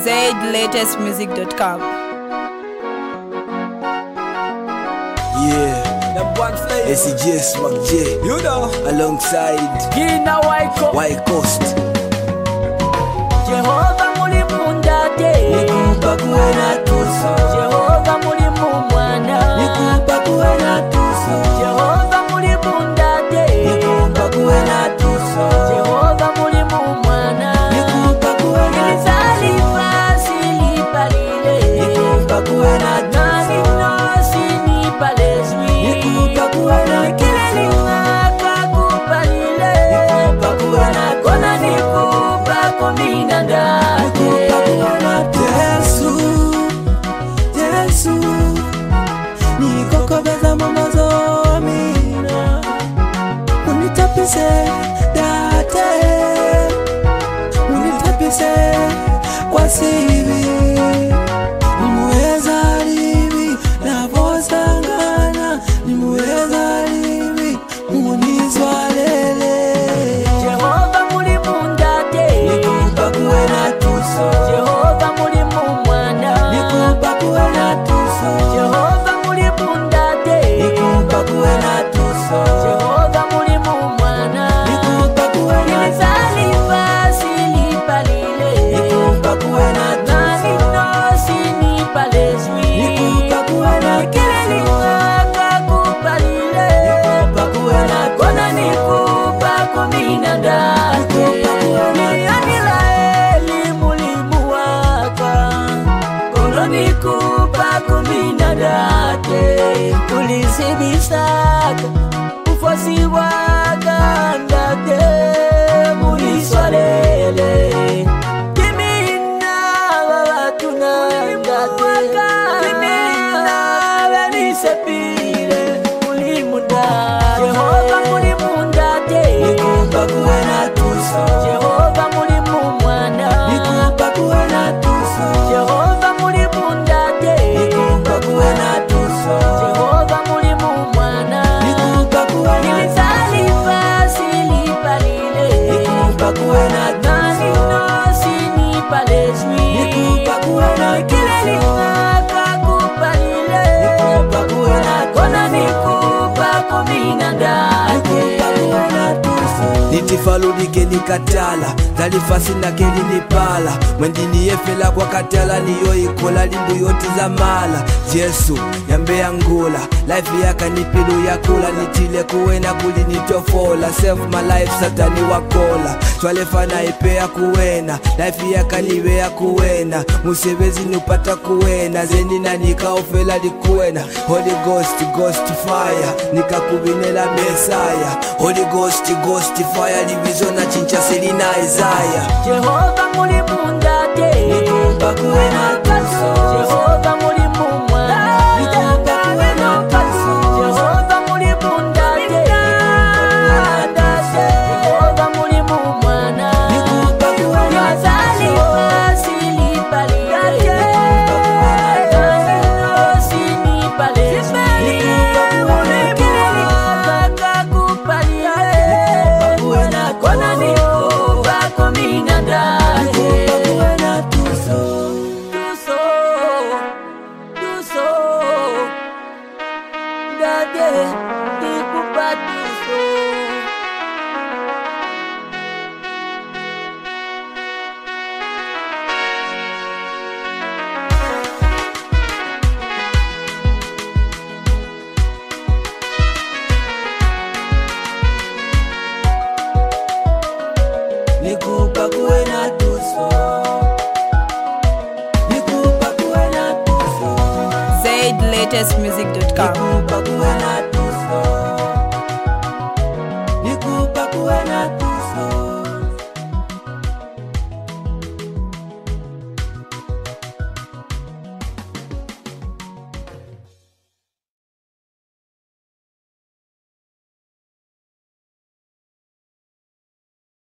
ZLatestmusic.com. Yeah, SCGS McJ, You know, alongside Gina White Coast. Jehova mulimu ndate, Nikupa kuwe na tuso, Jehova mulimu mwana, nikupa kuwe na tuso, Jehova mulimu ndate, nikupa kuwe na tuso, Jehova mulimu mwana, nikupa kuwe na nilizaliwa silipalile, nikupa kuwe na nani nosi nipalezwi, nikupa kuwe na kilelima kakupalile, nikupa kuwe na kona nikupa komina ndate. nikupa kuwe na Yesu, Yesu, nikokobeza mamazo amina, unitapise date, unitapise kwa siri, nimuweza livi navosangana, nimuweza livi munizwalele, Jehova mulimu ndate, nikupa kuwe na tuso, Jehova mulimu mwana, nikupa kuwe na tuso, Jehova mulimu ndate, nikupa kuwe na tuso, Jehova mulimu mwana, nikupa kuwe na nilizaliwa silipalile, nikupa kuwe na nani tuso, nosi nipalezwi, nikupa kuwe na kilelima kakupalile, nikupa kuwe na kona nikupa komina ndate. Nilianila eli mulimu waka, kono nikupa komina ndate. Ulisibisaka ufosi waka ndate, muliswalele kimina wabatuna ndate, kimina benisepile mulimu ndate. Jehova mulimu ndate, nikupa kuwe na tuso, Jehova mulimu mwana, nikupa kuwe na tuso, Jehova mulimu ndate, nikupa kuwe na tuso, Jehova mulimu mwana, nikupa kuwe na nilizaliwa silipalile, nikupa kuwe na nani tuso, nosi nipalezwi, nikupa kuwe na kilelima kakupalile, nikupa kuwe na kona nikupa komina ndate. nitifaludike nikatala zalifasi nakeli nipala mwendini yefela kwa katala niyo ikola lindu yoti za mala Jesu yambe yangula life yaka nipilu yakula nitile kuwena kuli nitofola save my life satani wakola twalefana ipea kuwena life yaka niwe ya kuwena musebezi nupata kuwena zenina nikaofela likuwena Holy Ghost Ghost fire nikakubinela Mesaya Holy Ghost Ghost fire livizo na chincha selina Isaiah Jehova mulimu ndate, nikupa kuwe na tuso, Jehova mulimu mwana, nikupa kuwe na tuso, Jehova mulimu ndate, Jehova mulimu mwana, nikupa kuwe na nilizaliwa silipalile, nosi nipalezwi, kilelima kakupalile, kuwe na kona nikupa komina ndate. kuwe na tuso, Tuso, tuso, ndate, nikupa tuso. nikupa kuwe na tuso, nikupa kuwe na tuso, ZLatestmusic.com. nikupa kuwe na